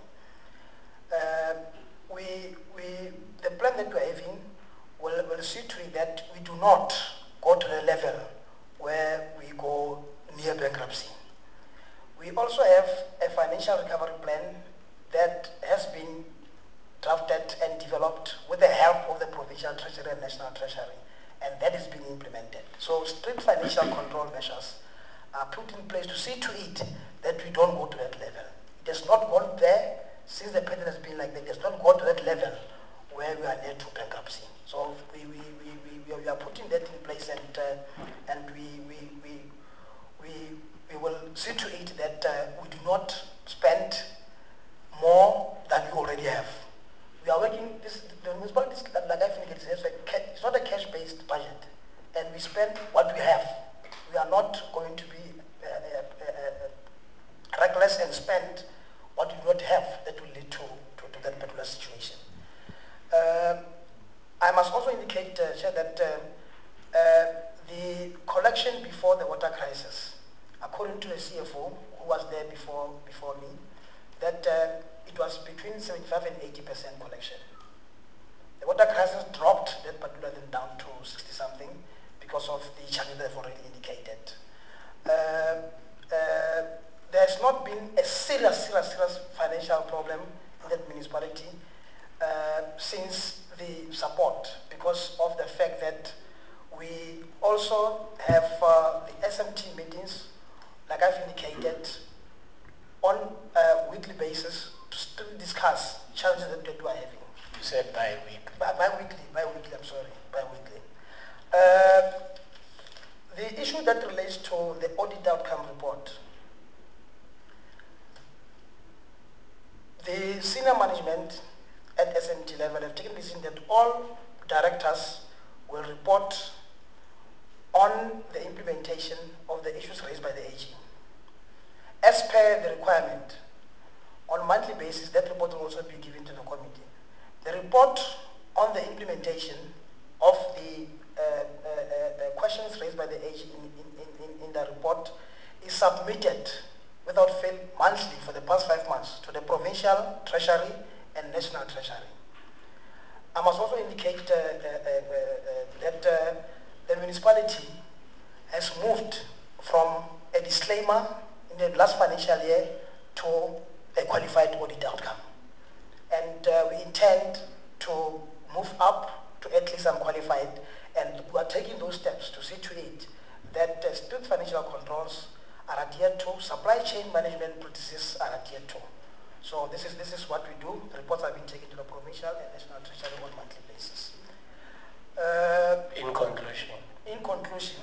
Uh, we, we, the plan that we are having will, will see to it that we do not go to the level where we go near bankruptcy. We also have a financial recovery plan that has been drafted and developed with the help of the provincial treasury and national treasury, and that is being implemented. So strict financial control measures are put in place to see to it that we don't go to that level. It has not gone there since the pattern has been like that. It has not gone to that level where we are near to bankruptcy. So we, we, we, we, we are putting that in place, and uh, and we, we, we, we, we will see to it that uh, we do not spend more than we already have. We are working, this, the municipality, like I think it's, it's not a cash-based budget, and we spend what we have. We are not going to be uh, uh, uh, reckless and spend what we do not have that will lead to, to, to that particular situation. Uh, I must also indicate, uh, Chair, that uh, uh, the collection before the water crisis, according to the C F O, who was there before, before me, that uh, it was between seventy-five and eighty percent collection. The water crisis dropped that particular thing down to sixty something because of the challenges that I've already indicated. Uh, uh, there has not been a serious, serious, serious financial problem in that municipality uh, since the support, because of the fact that we also have uh, the S M T meetings, like I've indicated, on a weekly basis to still discuss challenges that we are having. You said bi-week. Bi- bi-weekly, bi-weekly, I'm sorry, bi-weekly. Uh, the issue that relates to the audit outcome report, the senior management at S M T level have taken decision that all directors will report on the implementation of the issues raised by the A G. As per the requirement, on a monthly basis, that report will also be given to the committee. The report on the implementation of the uh, uh, uh, questions raised by the A G in, in, in, in the report is submitted without fail monthly for the past five months to the provincial treasury and national treasury. I must also indicate uh, uh, uh, uh, that uh, the municipality has moved from a disclaimer in the last financial year to a qualified audit outcome. And uh, we intend to move up to at least unqualified, and we are taking those steps to see to it that uh, strict financial controls are adhered to, supply chain management practices are adhered to. So this is, this is what we do. The reports have been taken to the provincial and national treasury on a monthly basis. Uh, in conclusion. In conclusion,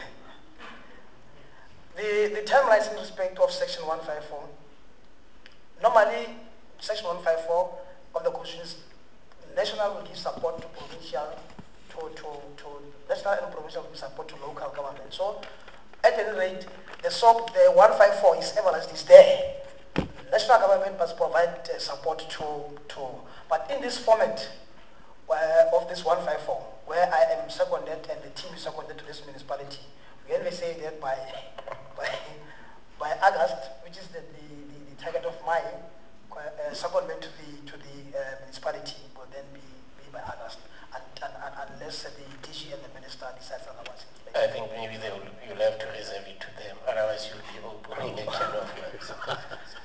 the, the timelines in respect of section one fifty-four, normally section one fifty-four of the constitution is national will give support to provincial, to, to, to national and provincial support to local government. So at any rate, the S O P, the one five four is everlasting, is there. National government must provide uh, support to, to, but in this format uh, of this one five four, where I am seconded and the team is seconded to this municipality, we can say that by, by, by August, which is the, the, the, the target of my uh, secondment to the, to the uh, municipality, will then be, be by August, and, and, and, unless the D G and the minister decides otherwise. I think maybe they will, you'll have to reserve it to them, otherwise you'll be opening a can of worms. uh,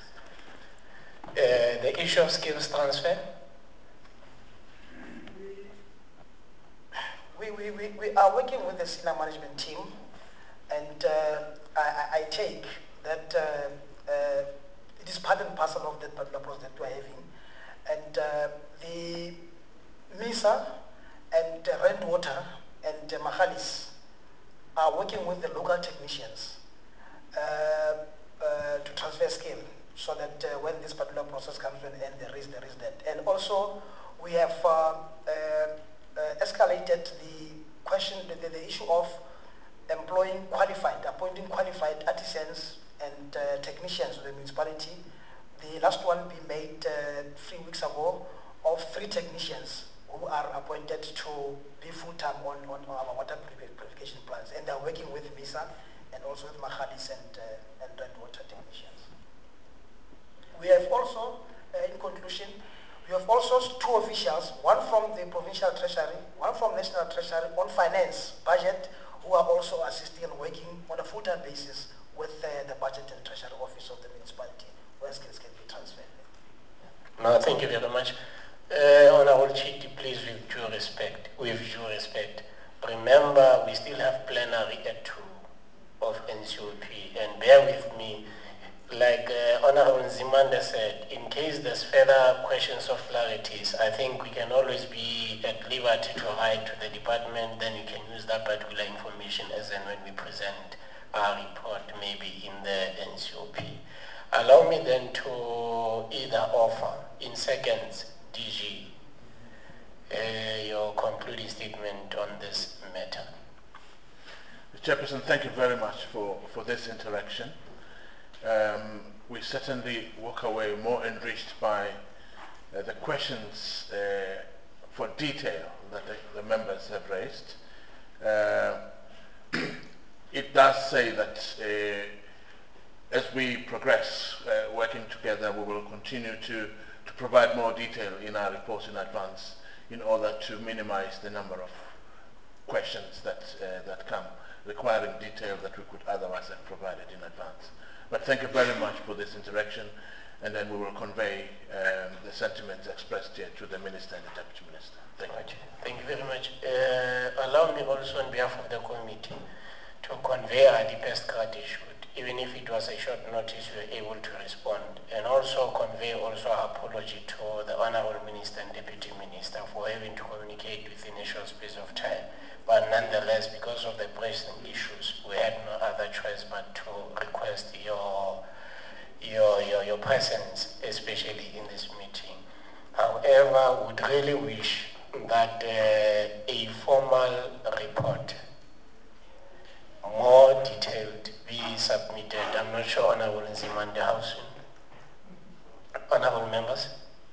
the issue of skills transfer. We, we, we, we are working with the senior management team, and uh, I, I take that uh, uh, it is part and parcel of that particular process that we are having. And uh, the MISA and uh, Rentwater and uh, Mahalis are working with the local technicians uh, uh, to transfer skill, so that uh, when this particular process comes to an end, there is, there is that. And also, we have uh, uh, uh, escalated the question, the, the, the issue of employing qualified, appointing qualified artisans and uh, technicians to the municipality. The last one we made uh, three weeks ago of three technicians who are appointed to be full-time on, on our water purification plants, and they're working with MISA and also with Mahalis and, uh, and Rentwater technicians. We have also, uh, in conclusion, we have also two officials, one from the provincial treasury, one from national treasury on finance, budget, who are also assisting and working on a full-time basis with uh, the budget and treasury office of the municipality, where skills can be transferred. No, thank you very much. Uh, Honorable Chiti, please, with due respect, with due respect, remember we still have plenary at two of N C O P, and bear with me. Like uh, Honorable Nzimande said, in case there's further questions of clarities, I think we can always be at liberty to write to the department, then we can use that particular information as and when we present our report, maybe in the N C O P. Allow me then to either offer, in seconds, D G, uh, your concluding statement on this matter. Chairperson, thank you very much for, for this interaction. Um, we certainly walk away more enriched by uh, the questions uh, for detail that the, the members have raised. Uh, it does say that uh, as we progress uh, working together, we will continue to, to provide more detail in our reports in advance in order to minimize the number of questions that, uh, that come requiring detail that we could otherwise have provided in advance. But thank you very much for this interaction, and then we will convey um, the sentiments expressed here to the Minister and the Deputy Minister. Thank you. Thank you very much. Uh, allow me also on behalf of the committee to convey our deepest gratitude. Even if it was a short notice, we were able to respond, and also convey also our apology to the Honorable Minister and Deputy Minister for having to communicate within a short space of time. But nonetheless, because of the pressing issues, we had no other choice but to request your, your, your, your presence, especially in this meeting. However, would really wish that uh, a formal report, more detailed, be submitted. I'm not sure Honorable Nzimande, how soon? Honorable members?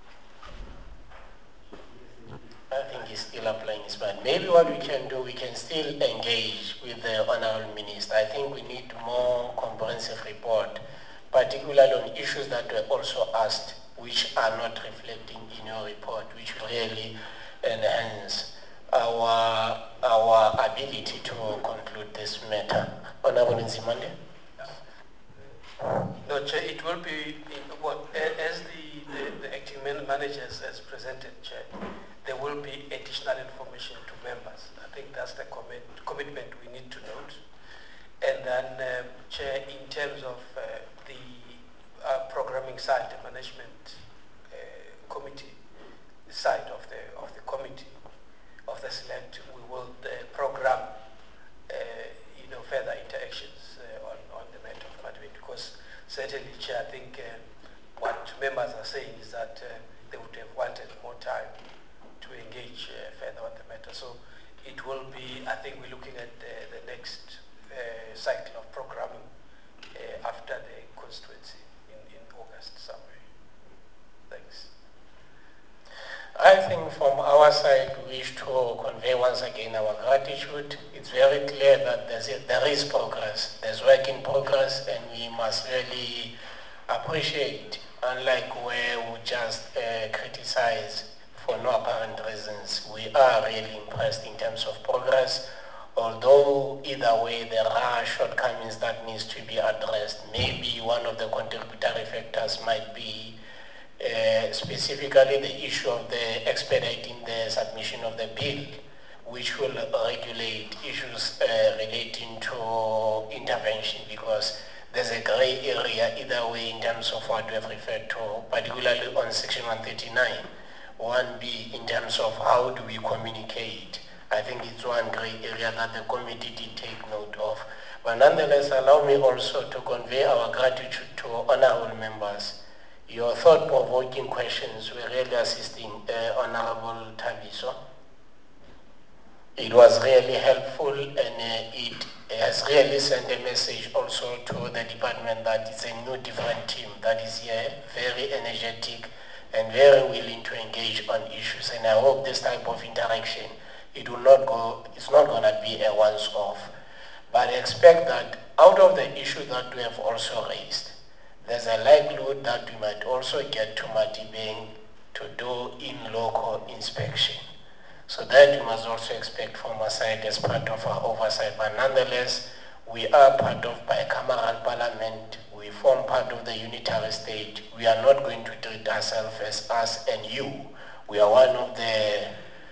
I think he's still applying his mind. Maybe what we can do, we can still engage with the Honorable Minister. I think we need more comprehensive report, particularly on issues that were also asked, which are not reflecting in your report, which will really enhance our, our ability to conclude this matter. Honorable Nzimande? No, Chair, it will be, well, as the, the, the acting managers has presented, Chair, there will be additional information to members. I think that's the commit, commitment we need to note. And then, um, Chair, in terms of uh, the uh, programming side, the management uh, committee side of the of the committee of the select, we will uh, program, uh, you know, further interactions uh, on on the matter of management, because certainly, Chair, I think uh, what members are saying is that uh, they would have wanted more time to engage uh, further on the matter. So it will be, I think we're looking at the, the next uh, cycle of programming uh, after the constituency in, in August somewhere. Thanks. I think from our side, we wish to convey once again our gratitude. It's very clear that there's a, there is progress. There's work in progress, and we must really appreciate, unlike where we just uh, criticize for no apparent reasons. We are really impressed in terms of progress, although either way there are shortcomings that needs to be addressed. Maybe one of the contributory factors might be uh, specifically the issue of the expediting the submission of the bill, which will regulate issues uh, relating to intervention, because there's a gray area either way in terms of what we have referred to, particularly on section one thirty-nine. one B, in terms of how do we communicate. I think it's one gray area that the committee did take note of. But nonetheless, allow me also to convey our gratitude to honorable members. Your thought-provoking questions were really assisting uh, Honorable Tabiso. It was really helpful, and uh, it has really sent a message also to the department that it's a new different team that is here, very energetic and very willing to engage on issues. And I hope this type of interaction, it will not go, it's not going to be a once-off. But I expect that out of the issue that we have also raised, there's a likelihood that we might also get to Matibeng to do in-local inspection. So that you must also expect from our side as part of our oversight. But nonetheless, we are part of bicameral parliament. We form part of the unitary state. We are not going to treat ourselves as us and you. We are one of the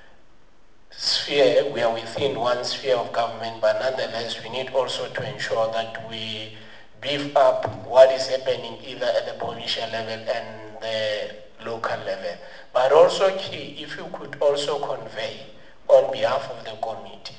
sphere, we are within one sphere of government, but nonetheless, we need also to ensure that we beef up what is happening either at the provincial level and the local level. But also key, if you could also convey on behalf of the committee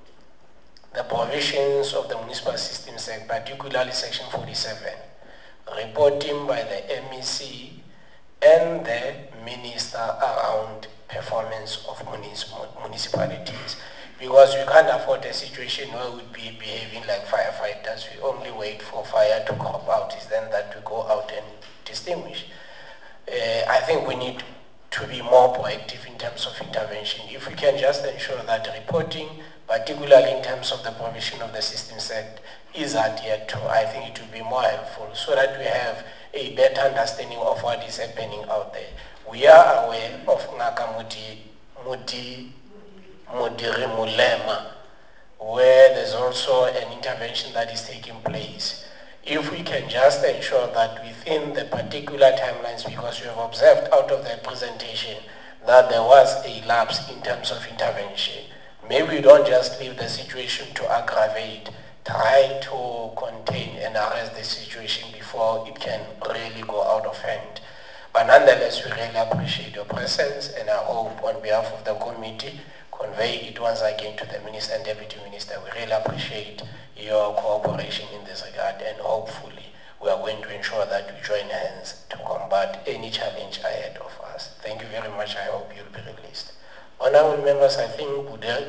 the provisions of the Municipal Systems Act, particularly section forty-seven, reporting by the M E C and the minister around performance of municipalities. Because we can't afford a situation where we'd be behaving like firefighters. We only wait for fire to crop out, is then that we go out and distinguish. Uh, I think we need to be more proactive in terms of intervention. If we can just ensure that reporting, particularly in terms of the provision of the Systems Act, is adhered to, I think it will be more helpful so that we have a better understanding of what is happening out there. We are aware of Ngaka Mudi, Mudi, Mudiri Mulema, where there's also an intervention that is taking place. If we can just ensure that within the particular timelines, because we have observed out of the presentation that there was a lapse in terms of intervention, maybe we don't just leave the situation to aggravate, try to contain and arrest the situation before it can really go out of hand. But nonetheless, we really appreciate your presence, and I hope on behalf of the committee, convey it once again to the Minister and Deputy Minister. We really appreciate your cooperation in this regard, and hopefully we are going to ensure that we join hands to combat any challenge ahead of us. Thank you very much. I hope you'll be released. Honorable members, I think we'll have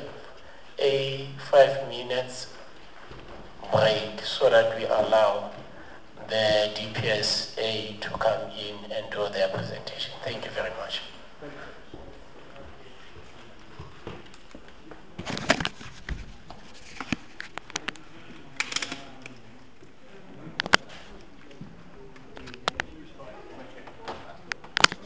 a five minutes break so that we allow the D P S A to come in and do their presentation. Thank you very much.